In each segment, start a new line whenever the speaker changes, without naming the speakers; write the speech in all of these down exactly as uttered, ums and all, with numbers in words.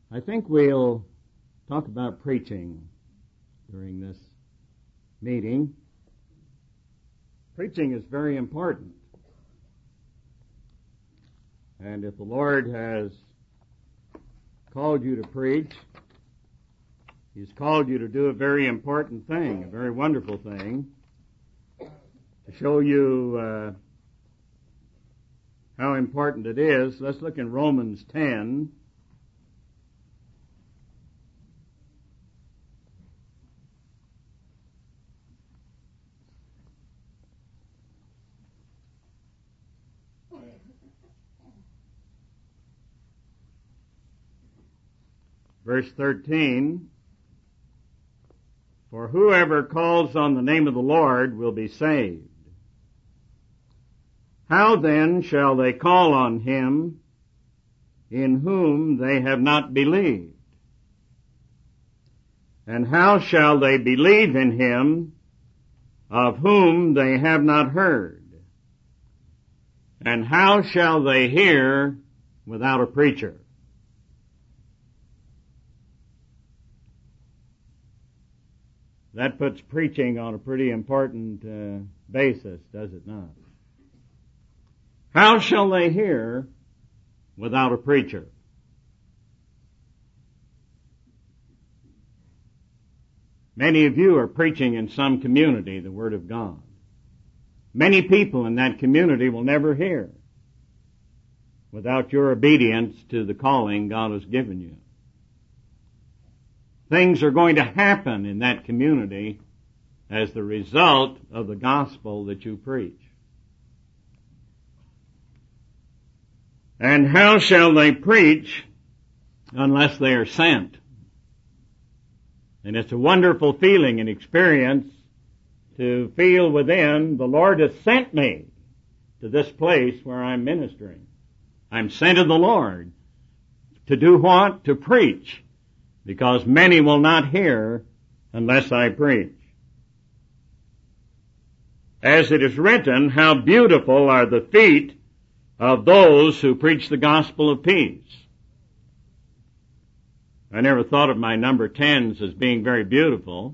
I think we'll talk about preaching during this meeting. Preaching is very important. And if the Lord has called you to preach, He's called you to do a very important thing, a very wonderful thing, to show you uh, how important it is. Let's look in Romans ten. Verse thirteen, for whoever calls on the name of the Lord will be saved. How then shall they call on him in whom they have not believed? And how shall they believe in him of whom they have not heard? And how shall they hear without a preacher? That puts preaching on a pretty important uh, basis, does it not? How shall they hear without a preacher? Many of you are preaching in some community the Word of God. Many people in that community will never hear without your obedience to the calling God has given you. Things are going to happen in that community as the result of the gospel that you preach. And how shall they preach unless they are sent? And it's a wonderful feeling and experience to feel within, the Lord has sent me to this place where I'm ministering. I'm sent of the Lord. To do what? To preach. Because many will not hear unless I preach. As it is written, how beautiful are the feet of those who preach the gospel of peace. I never thought of my number tens as being very beautiful.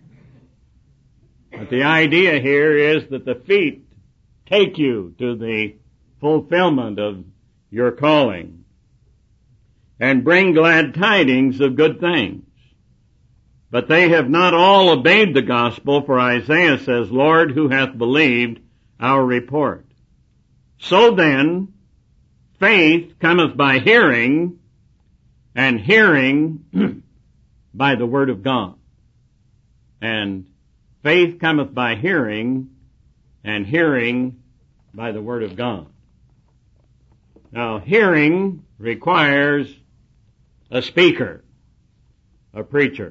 But the idea here is that the feet take you to the fulfillment of your calling and bring glad tidings of good things. But they have not all obeyed the gospel, for Isaiah says, Lord, who hath believed our report? So then, faith cometh by hearing, and hearing by the word of God. And faith cometh by hearing, and hearing by the word of God. Now, hearing requires a speaker, a preacher.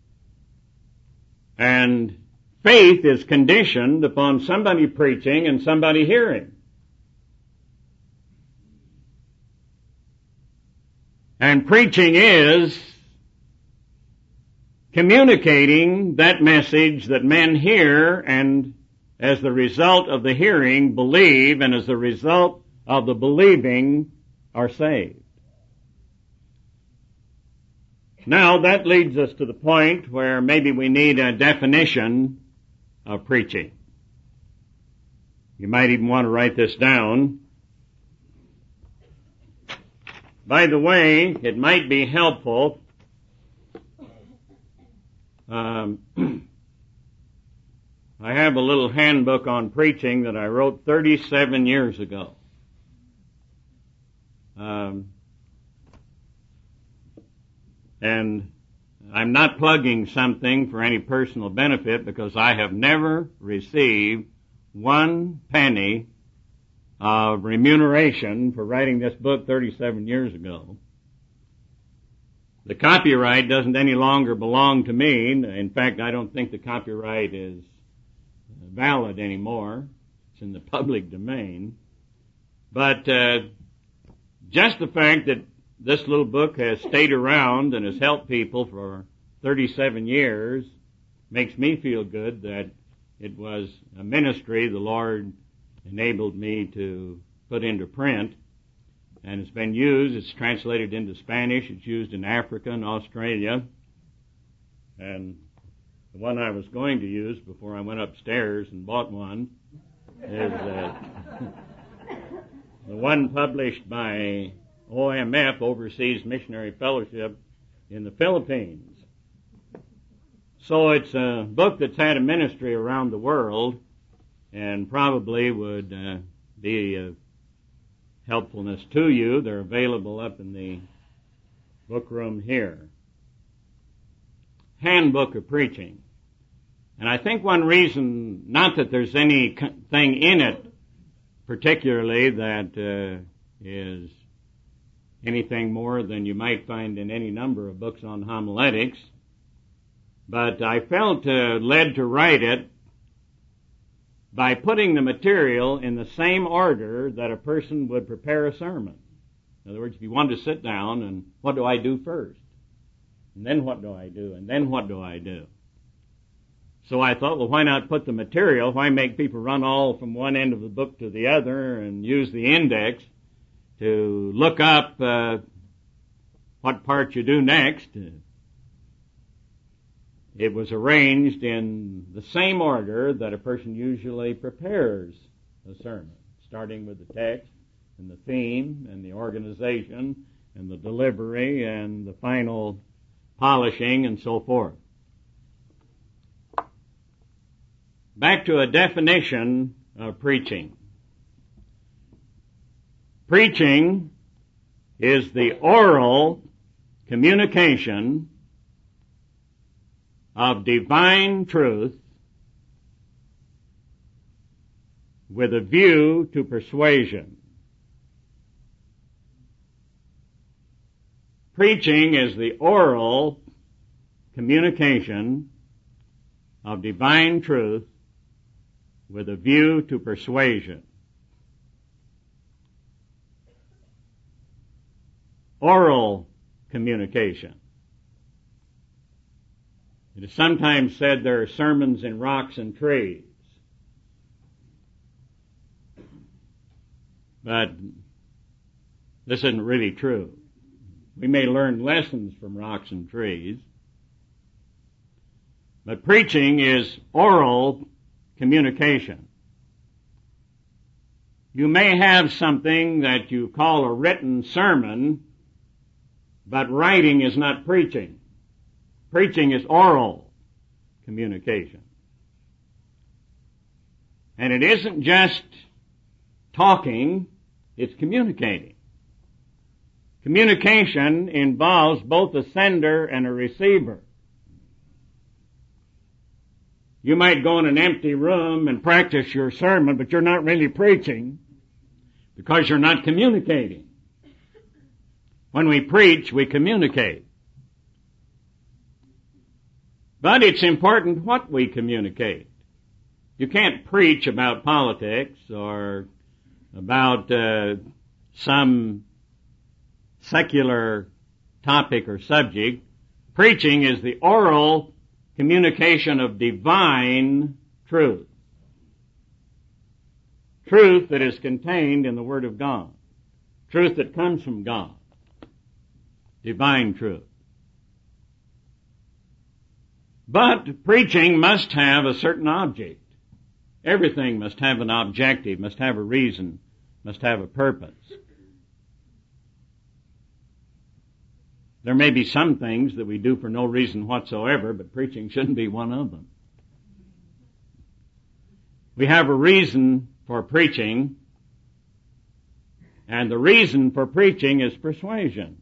And faith is conditioned upon somebody preaching and somebody hearing. And preaching is communicating that message that men hear, and as the result of the hearing, believe, and as the result of the believing, are saved. Now, that leads us to the point where maybe we need a definition of preaching. You might even want to write this down. By the way, it might be helpful. Um, I have a little handbook on preaching that I wrote thirty-seven years ago. Um, and I'm not plugging something for any personal benefit, because I have never received one penny of remuneration for writing this book thirty-seven years ago. The copyright doesn't any longer belong to me. In fact, I don't think the copyright is valid anymore. It's in the public domain. But uh, just the fact that this little book has stayed around and has helped people for thirty-seven years makes me feel good that it was a ministry the Lord enabled me to put into print. and it's been used. It's translated into Spanish. It's used in Africa and Australia. And the one I was going to use before I went upstairs and bought one is uh, the one published by O M F, Overseas Missionary Fellowship, in the Philippines. So it's a book that's had a ministry around the world and probably would uh, be of helpfulness to you. They're available up in the book room here. Handbook of Preaching. And I think one reason, not that there's anything in it particularly that uh, is anything more than you might find in any number of books on homiletics, but I felt uh, led to write it by putting the material in the same order that a person would prepare a sermon. In other words, if you wanted to sit down and what do I do first? And then what do I do? And then what do I do? So I thought, well, why not put the material? Why make people run all from one end of the book to the other and use the index to look up uh, what part you do next? It was arranged in the same order that a person usually prepares a sermon, starting with the text and the theme and the organization and the delivery and the final polishing and so forth. Back to a definition of preaching. Preaching is the oral communication of divine truth with a view to persuasion. Preaching is the oral communication of divine truth with a view to persuasion. Oral communication. It is sometimes said there are sermons in rocks and trees. But this isn't really true. We may learn lessons from rocks and trees, but preaching is oral communication. You may have something that you call a written sermon, but writing is not preaching. Preaching is oral communication. And it isn't just talking, it's communicating. Communication involves both a sender and a receiver. You might go in an empty room and practice your sermon, but you're not really preaching because you're not communicating. When we preach, we communicate. But it's important what we communicate. You can't preach about politics or about uh, some secular topic or subject. Preaching is the oral communication of divine truth. Truth that is contained in the Word of God. Truth that comes from God. Divine truth. But preaching must have a certain object. Everything must have an objective, must have a reason, must have a purpose. There may be some things that we do for no reason whatsoever, but preaching shouldn't be one of them. We have a reason for preaching, and the reason for preaching is persuasion.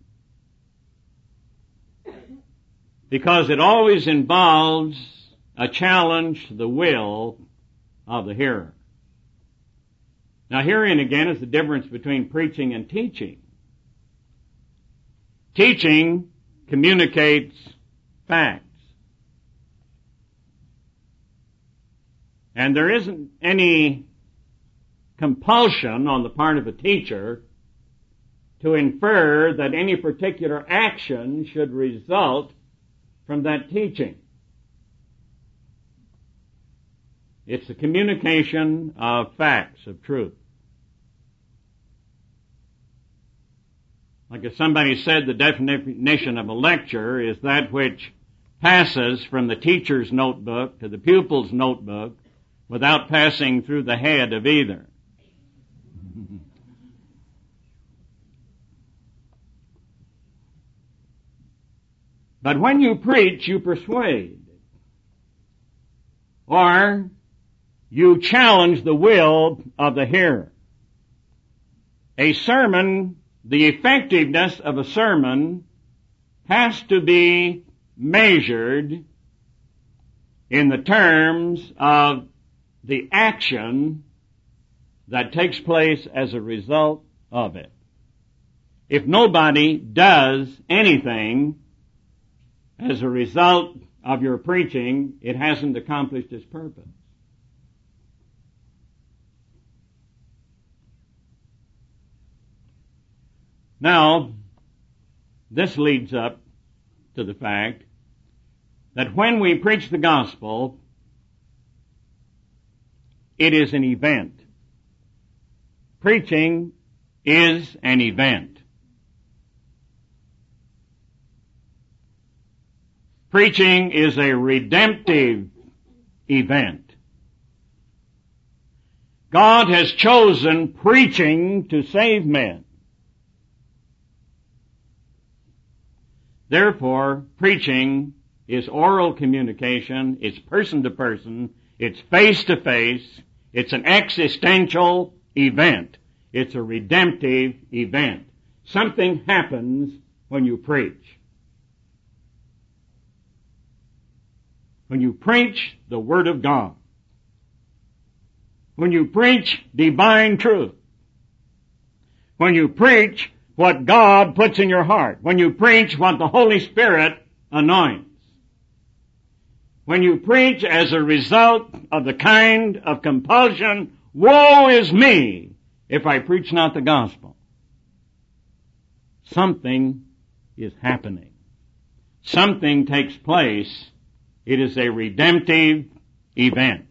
Because it always involves a challenge to the will of the hearer. Now herein again is the difference between preaching and teaching. Teaching communicates facts. And there isn't any compulsion on the part of a teacher to infer that any particular action should result from that teaching. It's the communication of facts, of truth. Like if somebody said the definition of a lecture is that which passes from the teacher's notebook to the pupil's notebook without passing through the head of either. But when you preach, you persuade. Or you challenge the will of the hearer. A sermon, the effectiveness of a sermon has to be measured in the terms of the action that takes place as a result of it. If nobody does anything as a result of your preaching, it hasn't accomplished its purpose. Now, this leads up to the fact that when we preach the gospel, it is an event. Preaching is an event. Preaching is a redemptive event. God has chosen preaching to save men. Therefore, preaching is oral communication, it's person to person, it's face to face, it's an existential event. It's a redemptive event. Something happens when you preach. When you preach the Word of God. When you preach divine truth. When you preach what God puts in your heart. When you preach what the Holy Spirit anoints. When you preach as a result of the kind of compulsion, woe is me if I preach not the gospel. Something is happening. Something takes place. It is a redemptive event.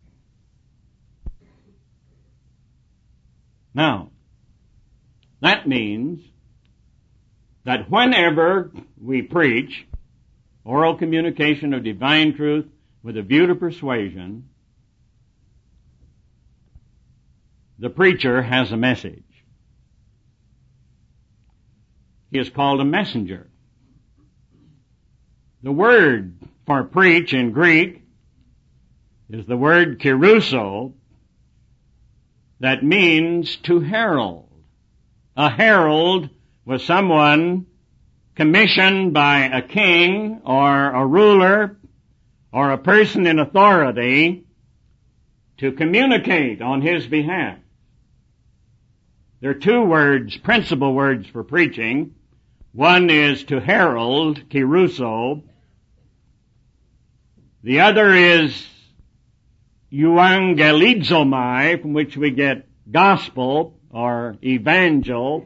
Now, that means that whenever we preach oral communication of divine truth with a view to persuasion, the preacher has a message. He is called a messenger. The word for preach in Greek is the word kerusso, that means to herald. A herald was someone commissioned by a king or a ruler or a person in authority to communicate on his behalf. There are two words, principal words for preaching. One is to herald, kerusso. The other is euangelizomai, from which we get gospel or evangel,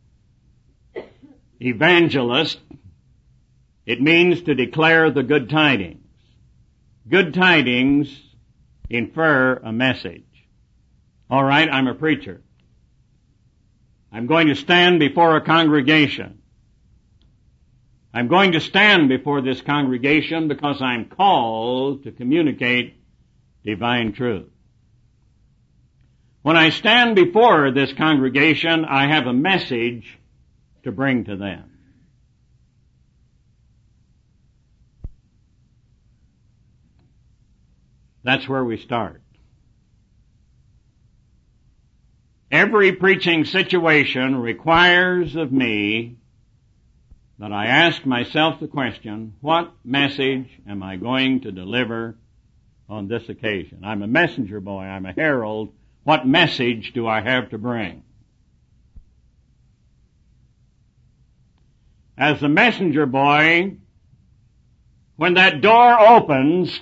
evangelist. It means to declare the good tidings. Good tidings infer a message. All right, I'm a preacher. I'm going to stand before a congregation. I'm going to stand before this congregation because I'm called to communicate divine truth. When I stand before this congregation, I have a message to bring to them. That's where we start. Every preaching situation requires of me that I ask myself the question, what message am I going to deliver on this occasion? I'm a messenger boy, I'm a herald. What message do I have to bring? As a messenger boy, when that door opens,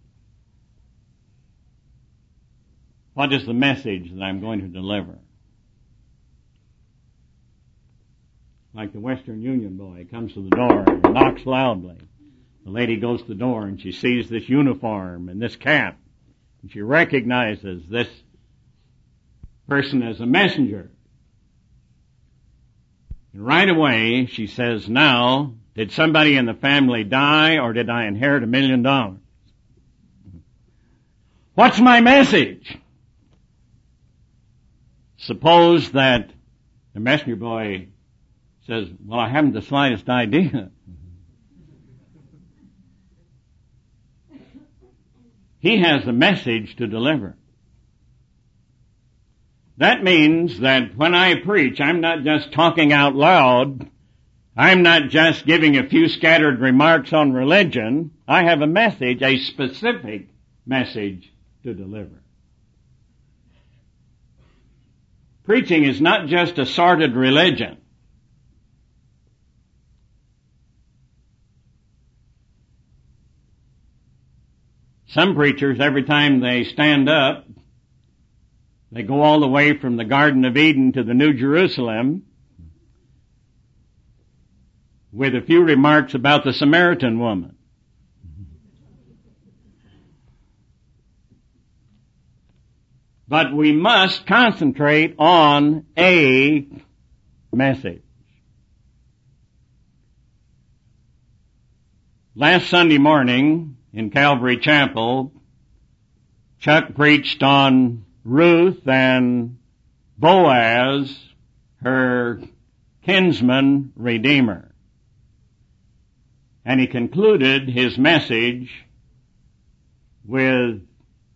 what is the message that I'm going to deliver? Like the Western Union boy comes to the door and knocks loudly. The lady goes to the door and she sees this uniform and this cap. And she recognizes this person as a messenger. And right away, she says, now, did somebody in the family die, or did I inherit a million dollars? What's my message? Suppose that the messenger boy says, well, I haven't the slightest idea. He has a message to deliver. That means that when I preach, I'm not just talking out loud. I'm not just giving a few scattered remarks on religion. I have a message, a specific message to deliver. Preaching is not just a sordid religion. Some preachers, every time they stand up, they go all the way from the Garden of Eden to the New Jerusalem with a few remarks about the Samaritan woman. But we must concentrate on a message. Last Sunday morning in Calvary Chapel, Chuck preached on Ruth and Boaz, her kinsman redeemer. And he concluded his message with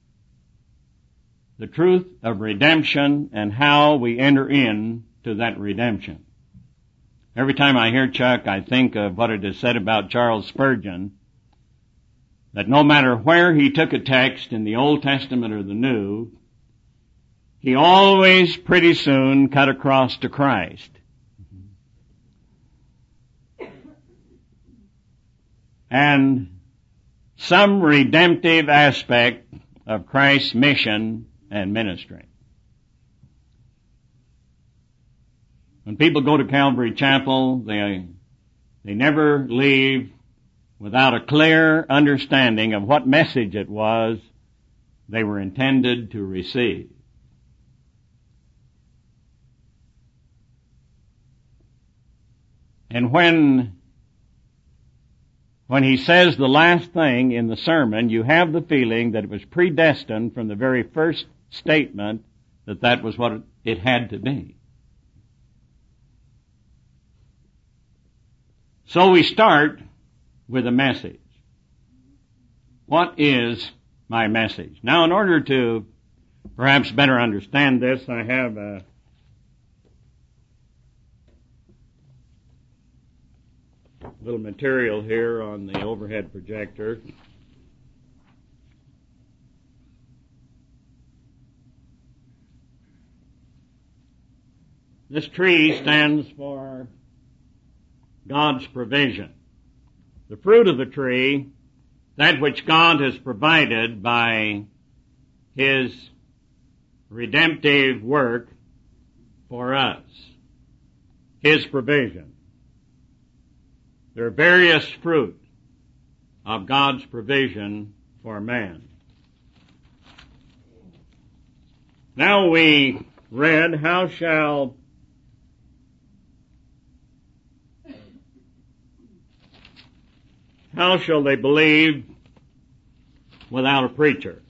the truth of redemption and how we enter into that redemption. Every time I hear Chuck, I think of what it is said about Charles Spurgeon, that no matter where he took a text in the Old Testament or the New, he always pretty soon cut across to Christ. And some redemptive aspect of Christ's mission and ministry. When people go to Calvary Chapel, they, they never leave without a clear understanding of what message it was they were intended to receive. And when, when he says the last thing in the sermon, you have the feeling that it was predestined from the very first statement that that was what it had to be. So we start with a message. What is my message? Now, in order to perhaps better understand this, I have a little material here on the overhead projector. This tree stands for God's provision. The fruit of the tree, that which God has provided by His redemptive work for us. His provision. There are various fruit of God's provision for man. Now we read, how shall How shall they believe without a preacher?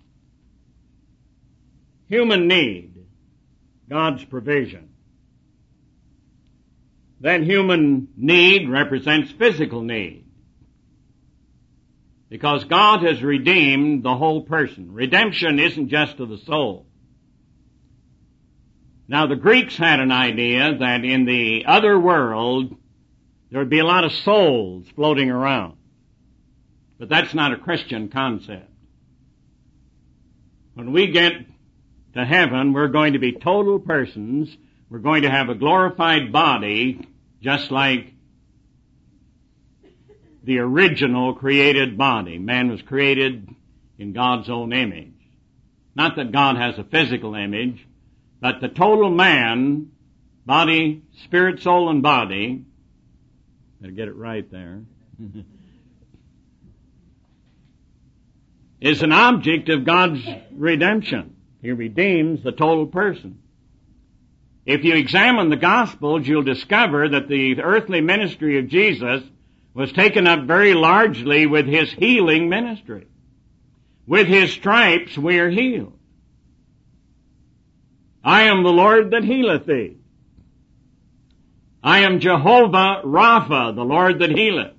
Human need, God's provision. That human need represents physical need. Because God has redeemed the whole person. Redemption isn't just to the soul. Now the Greeks had an idea that in the other world there would be a lot of souls floating around. But that's not a Christian concept. When we get to heaven, we're going to be total persons. We're going to have a glorified body, just like the original created body. Man was created in God's own image. Not that God has a physical image, but the total man, body, spirit, soul, and body, gotta get it right there, is an object of God's redemption. He redeems the total person. If you examine the Gospels, you'll discover that the earthly ministry of Jesus was taken up very largely with His healing ministry. With His stripes we are healed. I am the Lord that healeth thee. I am Jehovah Rapha, the Lord that healeth.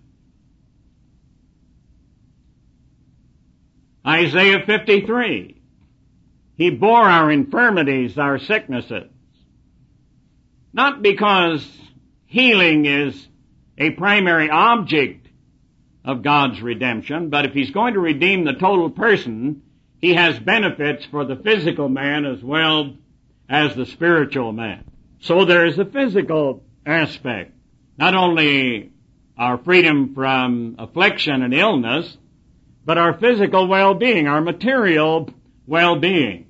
Isaiah fifty-three. He bore our infirmities, our sicknesses. Not because healing is a primary object of God's redemption, but if He's going to redeem the total person, He has benefits for the physical man as well as the spiritual man. So there is a physical aspect. Not only our freedom from affliction and illness, but our physical well-being, our material well-being.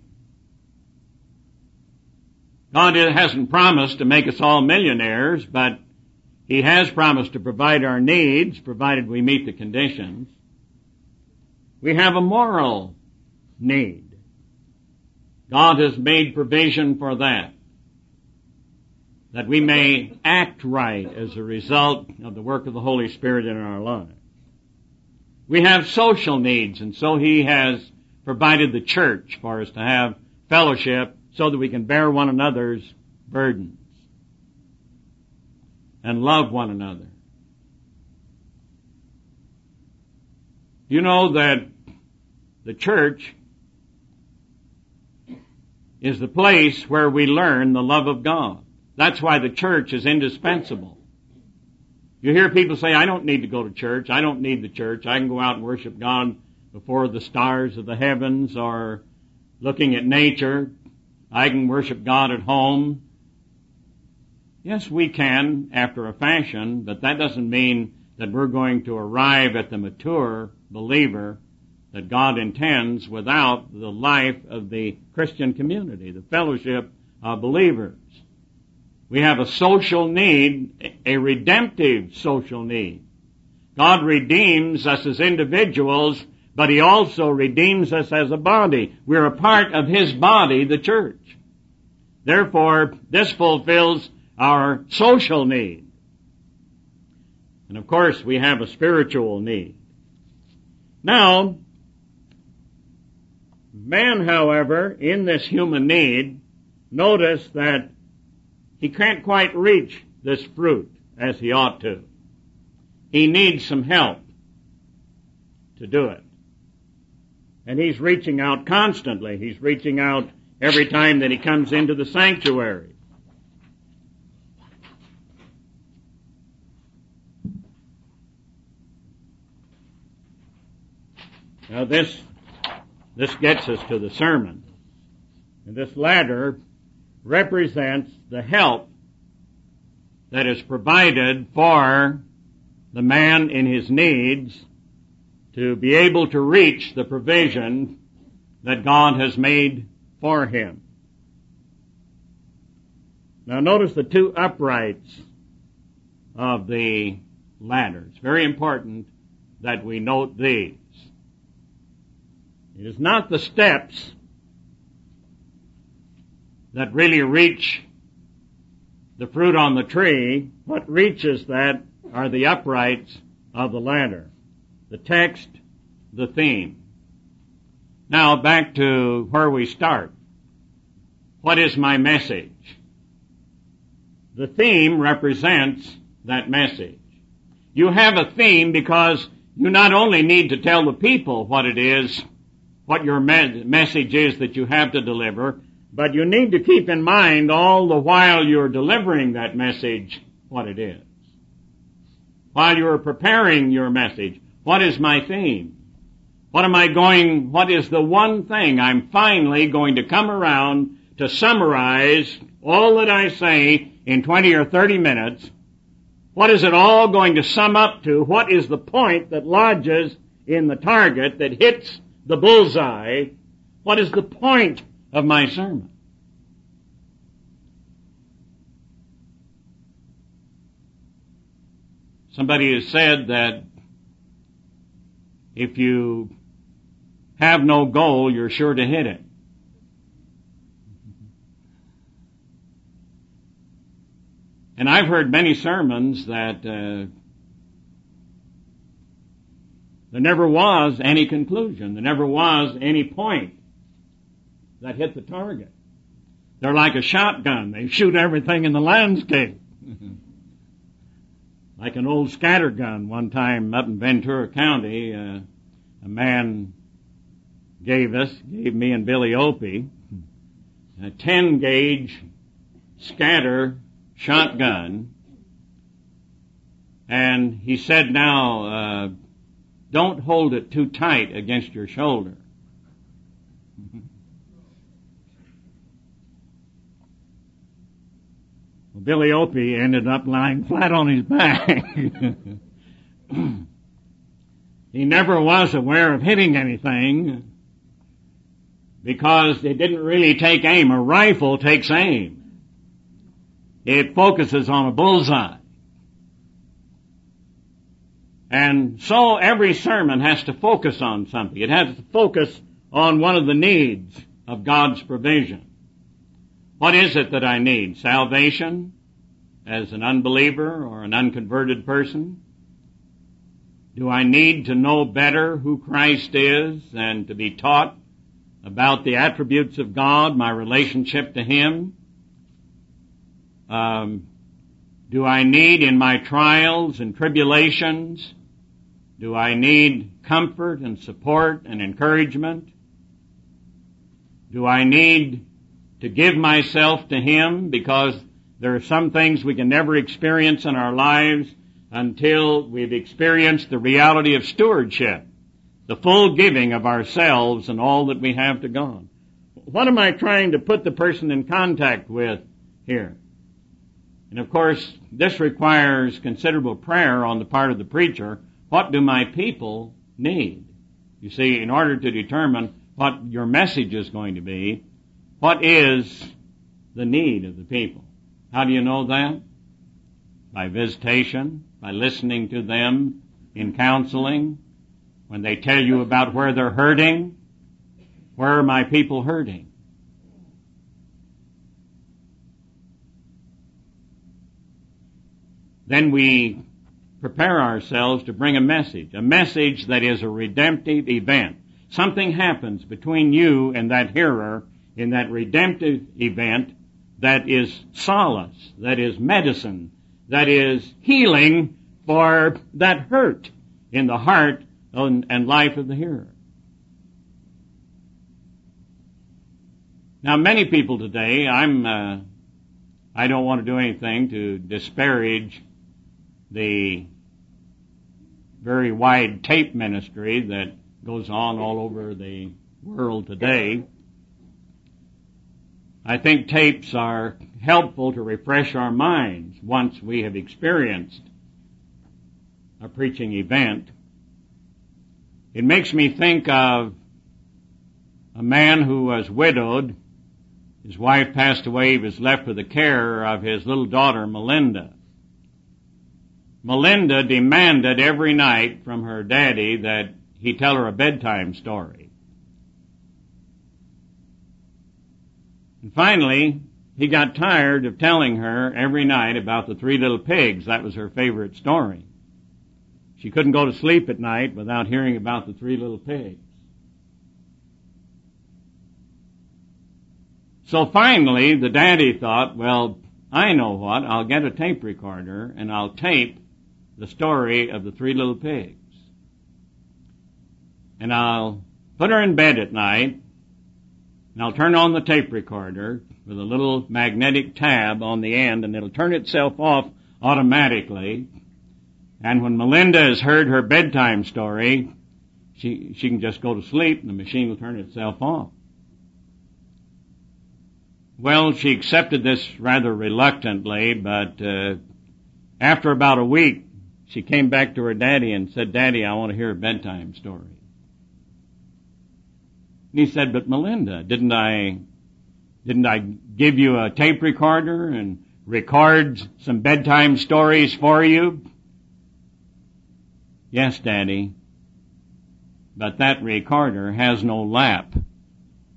God hasn't promised to make us all millionaires, but He has promised to provide our needs, provided we meet the conditions. We have a moral need. God has made provision for that, that we may act right as a result of the work of the Holy Spirit in our lives. We have social needs, and so He has provided the church for us to have fellowship so that we can bear one another's burdens and love one another. You know that the church is the place where we learn the love of God. That's why the church is indispensable. You hear people say, I don't need to go to church. I don't need the church. I can go out and worship God before the stars of the heavens or looking at nature. I can worship God at home. Yes, we can after a fashion, but that doesn't mean that we're going to arrive at the mature believer that God intends without the life of the Christian community, the fellowship of believers. We have a social need, a redemptive social need. God redeems us as individuals, but He also redeems us as a body. We're a part of His body, the church. Therefore, this fulfills our social need. And of course, we have a spiritual need. Now, man, however, in this human need, notice that he can't quite reach this fruit as he ought to. He needs some help to do it. And he's reaching out constantly. He's reaching out every time that he comes into the sanctuary. Now this, this gets us to the sermon. And this ladder represents the help that is provided for the man in his needs to be able to reach the provision that God has made for him. Now notice the two uprights of the ladder. It's very important that we note these. It is not the steps that really reach the fruit on the tree. What reaches that are the uprights of the ladder. The text, the theme. Now back to where we start. What is my message? The theme represents that message. You have a theme because you not only need to tell the people what it is, what your me- message is that you have to deliver, but you need to keep in mind all the while you're delivering that message what it is. While you're preparing your message, what is my theme? What am I going, what is the one thing I'm finally going to come around to summarize all that I say in twenty or thirty minutes? What is it all going to sum up to? What is the point that lodges in the target that hits the bullseye? What is the point of my sermon? Somebody has said that if you have no goal, you're sure to hit it. And I've heard many sermons that uh, there never was any conclusion. There never was any point that hit the target. They're like a shotgun. They shoot everything in the landscape. Like an old scatter gun. One time up in Ventura County, uh, a man gave us, gave me and Billy Opie, a ten gauge scatter shotgun. And he said, now, uh, don't hold it too tight against your shoulder. Well, Billy Opie ended up lying flat on his back. He never was aware of hitting anything because it didn't really take aim. A rifle takes aim. It focuses on a bullseye. And so every sermon has to focus on something. It has to focus on one of the needs of God's provision. What is it that I need? Salvation as an unbeliever or an unconverted person? Do I need to know better who Christ is and to be taught about the attributes of God, my relationship to Him? Um, do I need in my trials and tribulations, do I need comfort and support and encouragement? Do I need to give myself to Him because there are some things we can never experience in our lives until we've experienced the reality of stewardship, the full giving of ourselves and all that we have to God. What am I trying to put the person in contact with here? And of course, this requires considerable prayer on the part of the preacher. What do my people need? You see, in order to determine what your message is going to be, what is the need of the people? How do you know that? By visitation, by listening to them in counseling, when they tell you about where they're hurting. Where are my people hurting? Then we prepare ourselves to bring a message, a message that is a redemptive event. Something happens between you and that hearer in that redemptive event that is solace, that is medicine, that is healing for that hurt in the heart and life of the hearer. Now, many people today, I'm, uh, I don't want to do anything to disparage the very wide tape ministry that goes on all over the world today. I think tapes are helpful to refresh our minds once we have experienced a preaching event. It makes me think of a man who was widowed. His wife passed away. He was left with the care of his little daughter, Melinda. Melinda demanded every night from her daddy that he tell her a bedtime story. And finally, he got tired of telling her every night about the three little pigs. That was her favorite story. She couldn't go to sleep at night without hearing about the three little pigs. So finally, the daddy thought, well, I know what, I'll get a tape recorder and I'll tape the story of the three little pigs. And I'll put her in bed at night, and I'll turn on the tape recorder with a little magnetic tab on the end, and it'll turn itself off automatically. And when Melinda has heard her bedtime story, she, she can just go to sleep, and the machine will turn itself off. Well, she accepted this rather reluctantly, but uh, after about a week, she came back to her daddy and said, Daddy, I want to hear a bedtime story. And he said, but Melinda, didn't I, didn't I give you a tape recorder and record some bedtime stories for you? Yes, Daddy, but that recorder has no lap.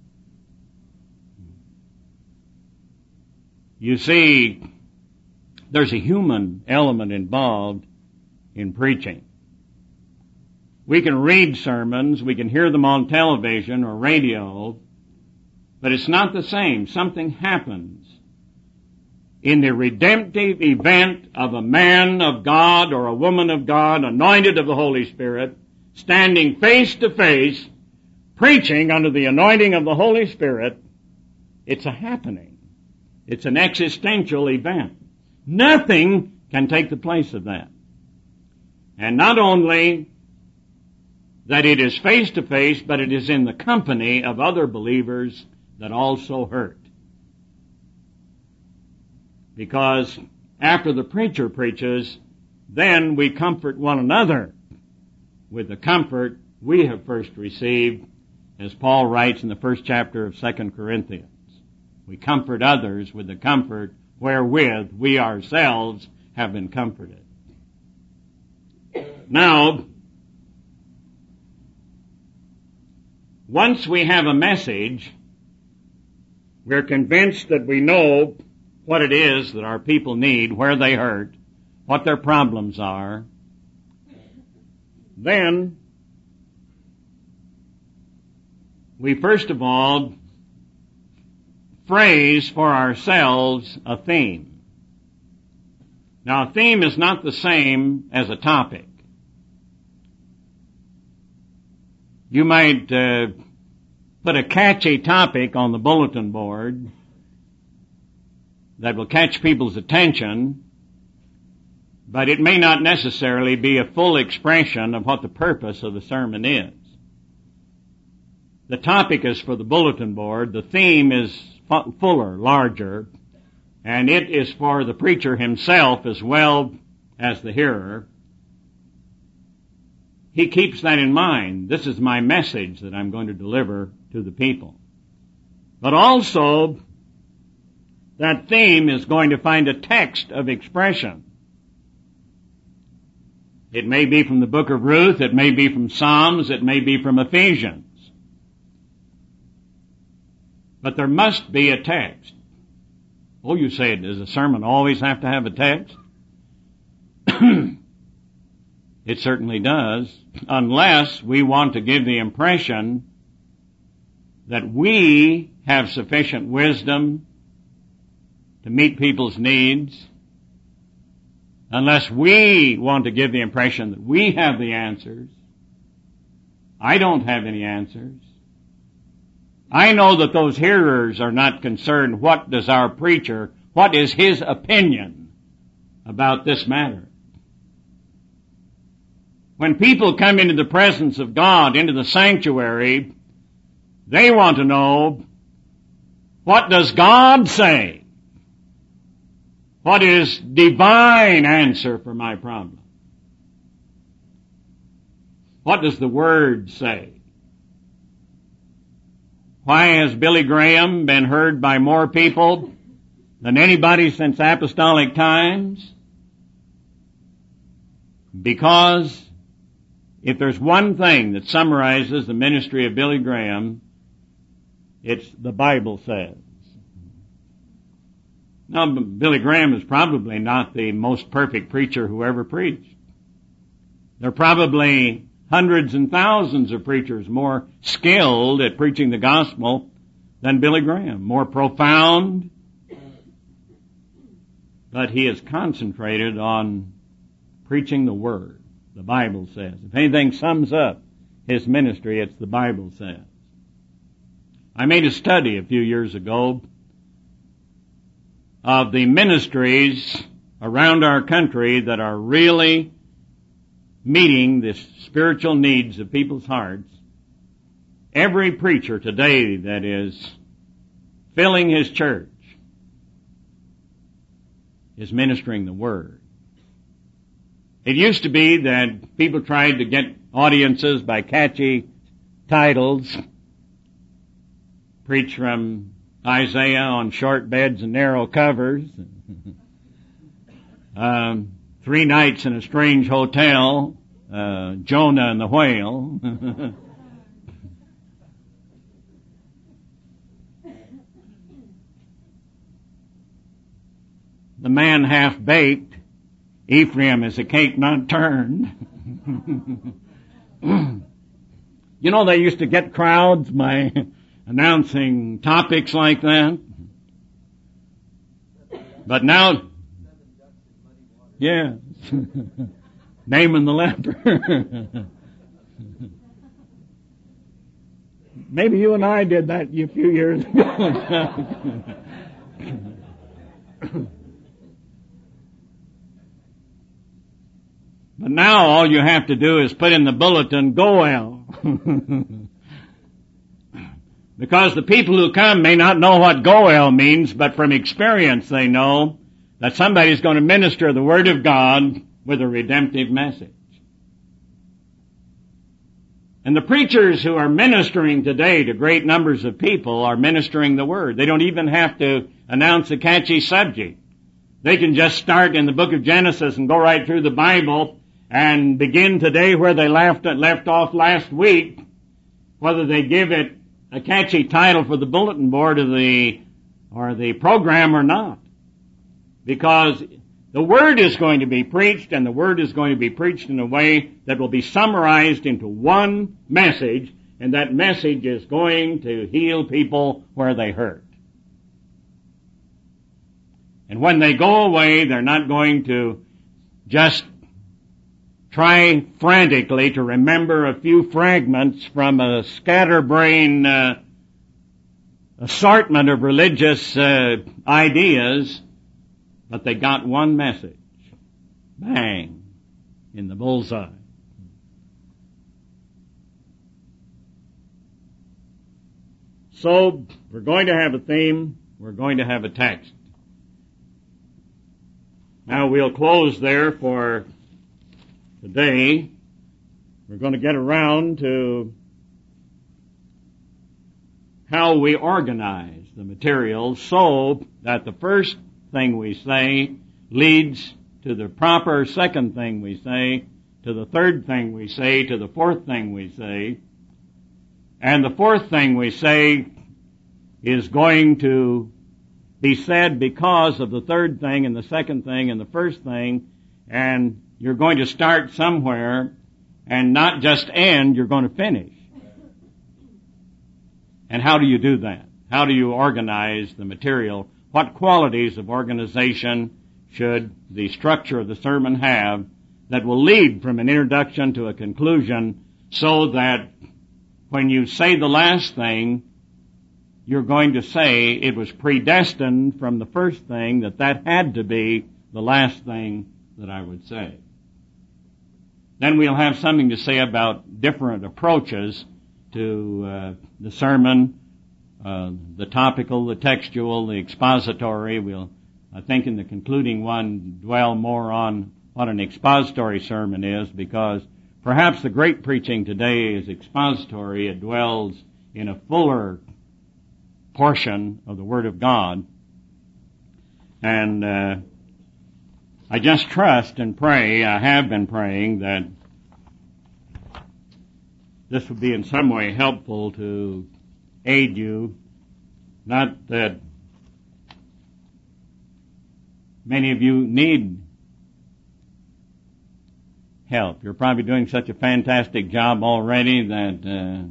You see, there's a human element involved in preaching. We can read sermons, we can hear them on television or radio, but it's not the same. Something happens in the redemptive event of a man of God or a woman of God, anointed of the Holy Spirit, standing face to face, preaching under the anointing of the Holy Spirit. It's a happening. It's an existential event. Nothing can take the place of that. And not only that it is face to face, but it is in the company of other believers that also hurt. Because after the preacher preaches, then we comfort one another with the comfort we have first received, as Paul writes in the first chapter of Second Corinthians. We comfort others with the comfort wherewith we ourselves have been comforted. Now, once we have a message, we're convinced that we know what it is that our people need, where they hurt, what their problems are. Then, we first of all phrase for ourselves a theme. Now, a theme is not the same as a topic. You might uh, put a catchy topic on the bulletin board that will catch people's attention, but it may not necessarily be a full expression of what the purpose of the sermon is. The topic is for the bulletin board, the theme is fuller, larger, and it is for the preacher himself as well as the hearer. He keeps that in mind. This is my message that I'm going to deliver to the people. But also, that theme is going to find a text of expression. It may be from the book of Ruth, it may be from Psalms, it may be from Ephesians. But there must be a text. Oh, you say, does a sermon always have to have a text? It certainly does, unless we want to give the impression that we have sufficient wisdom to meet people's needs, unless we want to give the impression that we have the answers. I don't have any answers. I know that those hearers are not concerned, what does our preacher, what is his opinion about this matter? When people come into the presence of God, into the sanctuary, they want to know, what does God say? What is divine answer for my problem? What does the Word say? Why has Billy Graham been heard by more people than anybody since apostolic times? Because if there's one thing that summarizes the ministry of Billy Graham, it's the Bible says. Now, Billy Graham is probably not the most perfect preacher who ever preached. There are probably hundreds and thousands of preachers more skilled at preaching the gospel than Billy Graham, more profound, but he is concentrated on preaching the Word. The Bible says. If anything sums up his ministry, it's the Bible says. I made a study a few years ago of the ministries around our country that are really meeting the spiritual needs of people's hearts. Every preacher today that is filling his church is ministering the Word. It used to be that people tried to get audiences by catchy titles, preach from Isaiah on short beds and narrow covers, um, Three Nights in a Strange Hotel, uh, Jonah and the Whale. the man half-baked, Ephraim is a cake not turned. You know, they used to get crowds by announcing topics like that. But now, yeah, naming the leper. Maybe you and I did that a few years ago. But now all you have to do is put in the bulletin, Goel. Because the people who come may not know what Goel means, but from experience they know that somebody's going to minister the Word of God with a redemptive message. And the preachers who are ministering today to great numbers of people are ministering the Word. They don't even have to announce a catchy subject. They can just start in the book of Genesis and go right through the Bible and begin today where they left, left off last week, whether they give it a catchy title for the bulletin board or the, or the program or not. Because the Word is going to be preached, and the Word is going to be preached in a way that will be summarized into one message, and that message is going to heal people where they hurt. And when they go away, they're not going to just try frantically to remember a few fragments from a scatterbrain uh, assortment of religious uh, ideas, but they got one message. Bang! In the bullseye. So, we're going to have a theme, we're going to have a text. Now we'll close there for today. We're going to get around to how we organize the materials so that the first thing we say leads to the proper second thing we say, to the third thing we say, to the fourth thing we say. And the fourth thing we say is going to be said because of the third thing and the second thing and the first thing, and you're going to start somewhere and not just end, you're going to finish. And how do you do that? How do you organize the material? What qualities of organization should the structure of the sermon have that will lead from an introduction to a conclusion so that when you say the last thing, you're going to say it was predestined from the first thing that that had to be the last thing that I would say. Then we'll have something to say about different approaches to uh, the sermon, uh, the topical, the textual, the expository. We'll, I think in the concluding one, dwell more on what an expository sermon is, because perhaps the great preaching today is expository. It dwells in a fuller portion of the Word of God. And uh, I just trust and pray, I have been praying, that this will be in some way helpful to aid you. Not that many of you need help. You're probably doing such a fantastic job already that uh,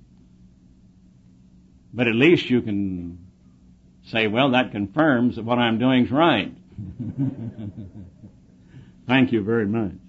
but at least you can say, well, that confirms that what I'm doing is right. Thank you very much.